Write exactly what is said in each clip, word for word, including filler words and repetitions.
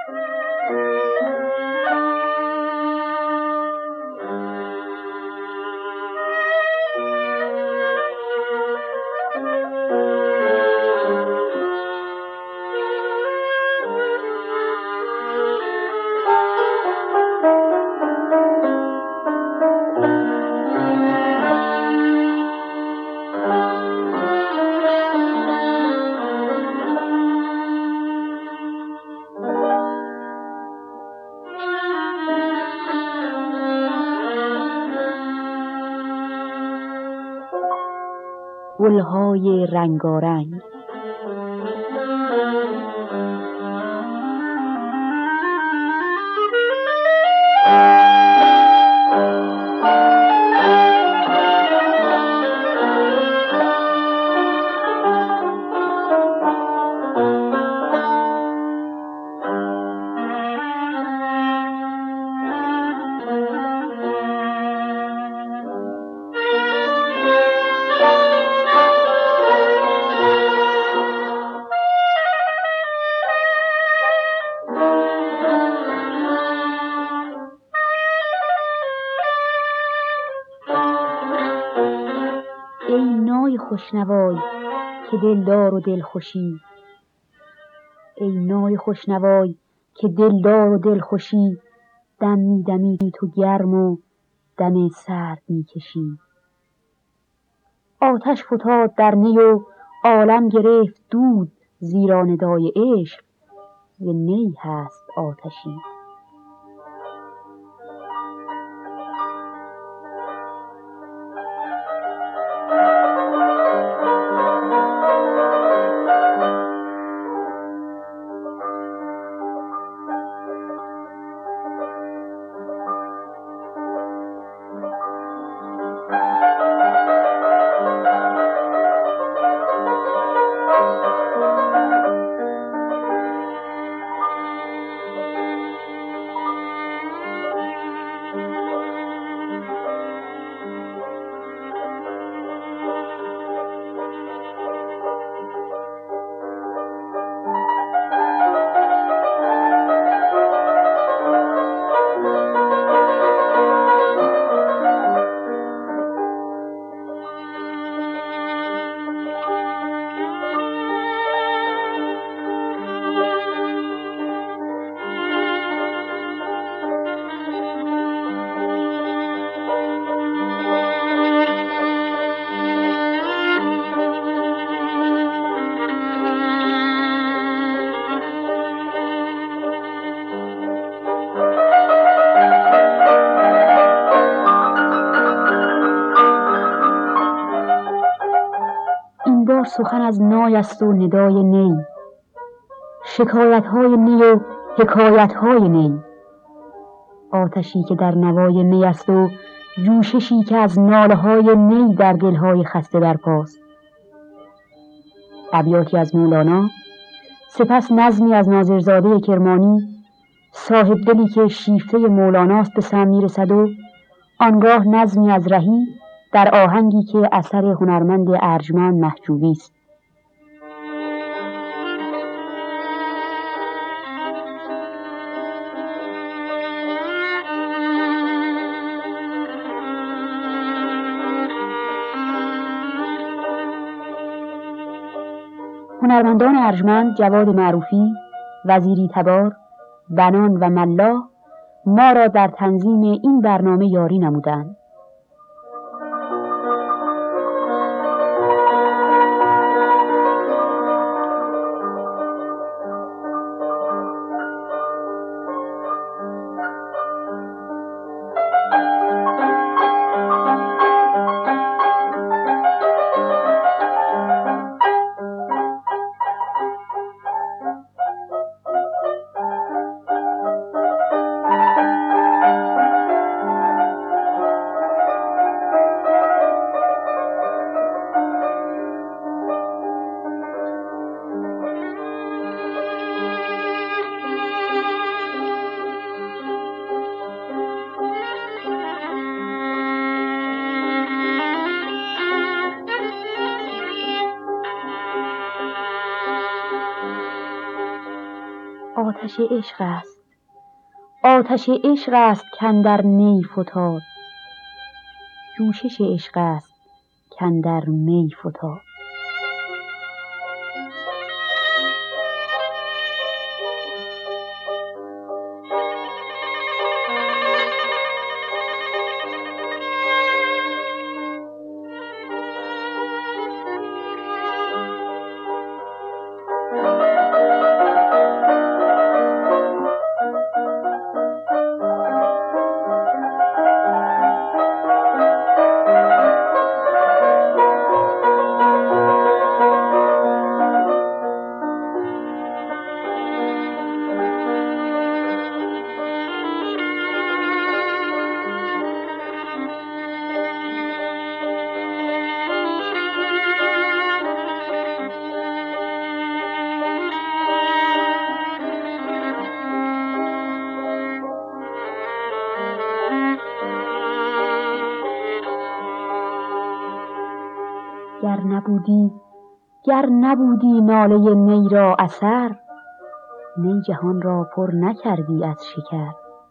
گلهای رنگارنگ. ای نای خوشنوای که دلدار و دلخوشی، ای نای خوشنوای که دلدار و دلخوشی، دم می دمی تو گرم و دم سرد می کشی. آتش فتاد در نی و عالم گرفت دود، زیرا ندای عشق ز نی هست آتشی. سخن از نای است و ندای نی، شکایت های نی و حکایت های نی. آتشی که در نوای نی است و جوششی که از ناله های نی در دلهای خسته برپاست. ابیاتی از مولانا، سپس نظمی از ناظرزاده کرمانی، صاحب دلی که شیفته مولاناست به سم میرسد و آنگاه نظمی از رهی در آهنگی که اثر هنرمند ارجمند محجوبی است. هنرمندان ارجمند جواد معروفی، وزیری تبار، بنان و ملاح ما را در تنظیم این برنامه یاری نمودند. آتش عشق است، آتش عشق است کاندر نی فتاد، جوشش عشق است کاندر می فتاد. گر نبودی گر نبودی ناله نی را اثر، نی جهان را پر نکردی از شکر.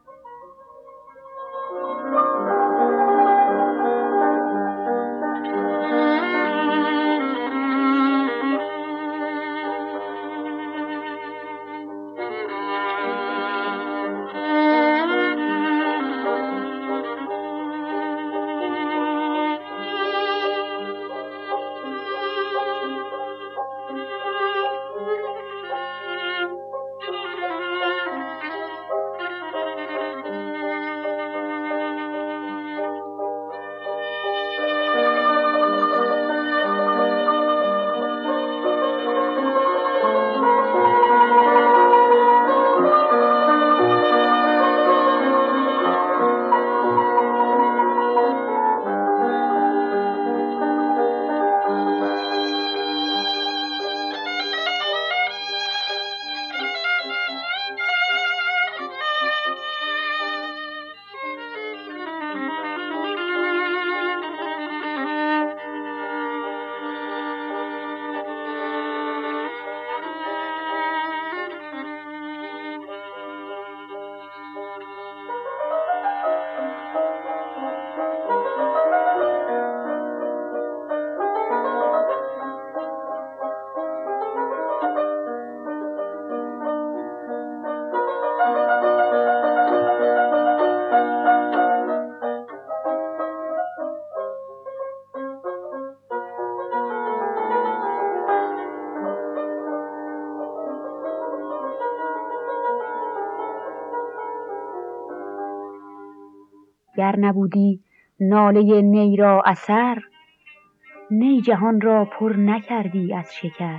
گر نبودی ناله نی را اثر، نی جهان را پر نکردی از شکر.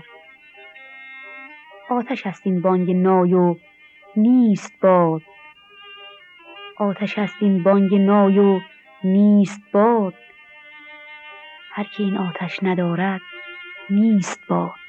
آتش است این بانگ نای و نیست باد، آتش است این بانگ نای و نیست باد، هر که این آتش ندارد نیست باد.